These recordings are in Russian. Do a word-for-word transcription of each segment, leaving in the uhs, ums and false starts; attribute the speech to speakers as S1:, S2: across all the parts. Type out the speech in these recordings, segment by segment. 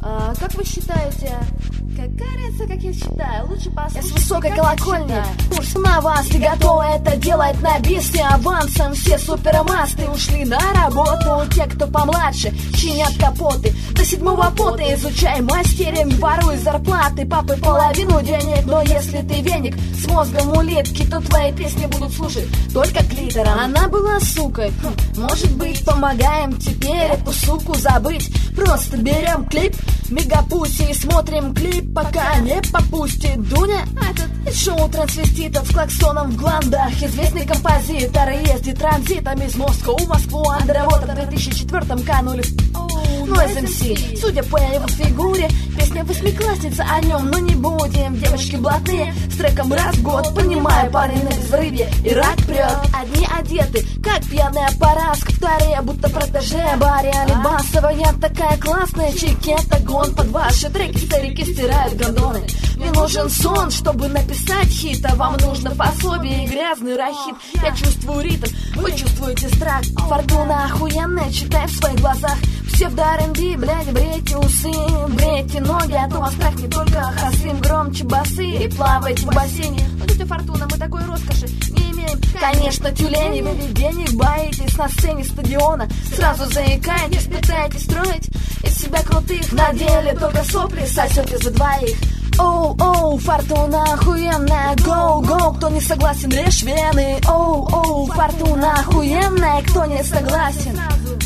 S1: А, как вы считаете? Какая разница, как я считаю? Лучше послушать.
S2: С высокой колокольни курс на вас. Ты готова это делать на бисте авансом. Все супермасты ушли на работу. Те, кто помладше, чинят капоты. До седьмого пота изучай мастеринг. Воруй зарплаты папы половину денег. Но если ты веник с мозгом улитки, то твои песни будут слушать только клитором. Она была сукой, хм, может быть, помогаем теперь эту суку забыть. Просто берем клип Мегапуси и смотрим клип, пока не попустит Дуня. Этот из шоу трансвеститов с клаксоном в гландах. Известный композитор ездит транзитом из Москвы в Москву. Андрерота в две тысячи четвёртом канули. Ну, эс эм си, судя по его фигуре, песня восьмиклассница о нем, но не будем. Девочки блатные с треком раз в год. Понимаю, парень на взрыве и рак прет. Одни одеты, как пьяная Параска, вторые будто протеже Барри Басовая такая классная чекета. Гон под ваши треки старики стирают гондоны. Мне нужен сон, чтобы написать хит, а вам нужно пособие и грязный рахит. Я чувствую ритм, вы чувствуете страх. Фортуна охуенная, читай в своих глазах. Псевдо-ар энд би, блядь, брейте усы, брейте ноги, а то вас так не только хасим громче басы и плавайте в бассейне. Но тетя Фортуна, мы такой роскоши не имеем. Конечно, тюлени, вы ведь денег боитесь на сцене стадиона. Сразу заикаетесь, пытаетесь строить из себя крутых. На деле только сопли сосете за двоих. Оу-оу, Фортуна охуенная, гоу-гоу, кто не согласен, режь вены. Оу-оу, Фортуна охуенная, кто не согласен.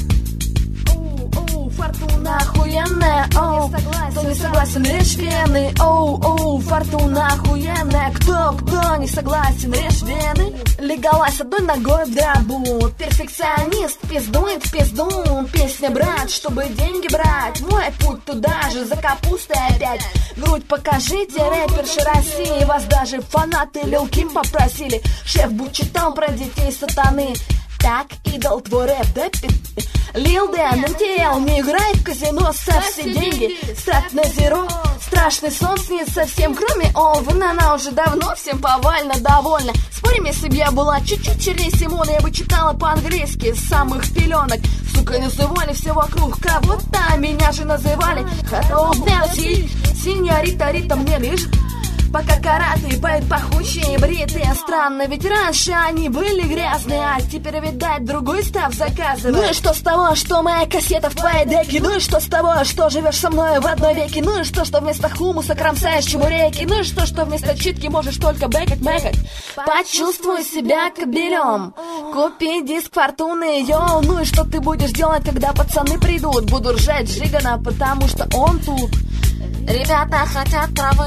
S2: Фортуна охуенная, оу, кто не согласен, режь вены. Оу-оу, Фортуна охуенная, кто, кто не согласен, режь вены. Легалась одной ногой в дробу. Перфекционист пиздует в пизду. Песня, брат, чтобы деньги брать. Мой путь туда же, за капустой опять. Грудь покажите, рэперши России. Вас даже фанаты Лил Ким попросили. Шеф будь читал про детей сатаны. Так, идол, твой рэп, да, пи***? Лил Дэн, эн ти эл, не играй в казино, ставь все деньги, ставь на зеро. Страшный сон снится всем, кроме Овна. Она уже давно всем повально довольна. Спорим, если б я была чуть-чуть чернее Симона, я бы читала по-английски с самых пеленок. Сука, называли все вокруг кого-то, меня же называли Hello, Nancy, синьорита, Рита мне лишь. Пока караты поют пахучие бритые. Странно, ведь раньше они были грязные, а теперь, видать, другой став заказывать. Ну и что с того, что моя кассета в твоей деке? Ну и что с того, что живешь со мной в одной веке? Ну и что, что вместо хумуса кромсаешь чебуреки? Ну и что, что вместо читки можешь только бэкать-мэкать? Почувствуй себя кобелем, купи диск Фортуны, йоу. Ну и что ты будешь делать, когда пацаны придут? Буду ржать Жигана, потому что он тут. Ребята хотят травы,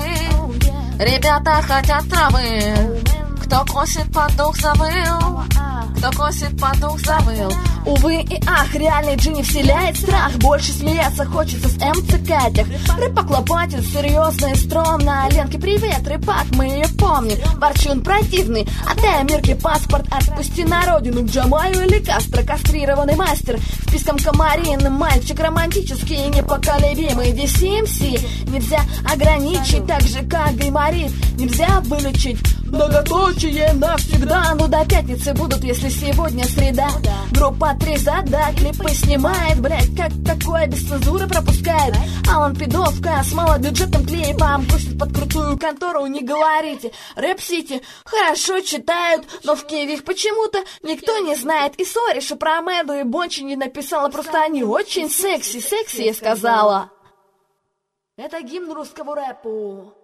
S2: ребята хотят травы. Кто косит, под дух завыл, кто косит, под дух завыл. Увы и ах, реальный Джинни вселяет страх. Больше смеяться хочется с эм цэ Катях. Рэпак лопатит серьезно и стромно. Ленке привет, рэпак, мы ее помним. Борчун противный, отдай Мирке паспорт. Отпусти на родину, к Джамаю или Кастро. Кастрированный мастер, списком комарин. Мальчик романтический и непоколебимый. ди си эм си нельзя ограничить, так же как гайморит нельзя вылечить. Многоточие навсегда. Ну до пятницы будут, если сегодня среда. Группа три зада клипы снимает. Блять, как такое без цензуры пропускает. Алан Пидовка с малобюджетным клипом пустит под крутую контору, не говорите. Рэп-сити хорошо читают, но в Киеве их почему-то никто не знает. И сори, что про Мэду и Бончи не написала. Просто они очень секси, секси, я сказала. Это гимн русскому рэпу.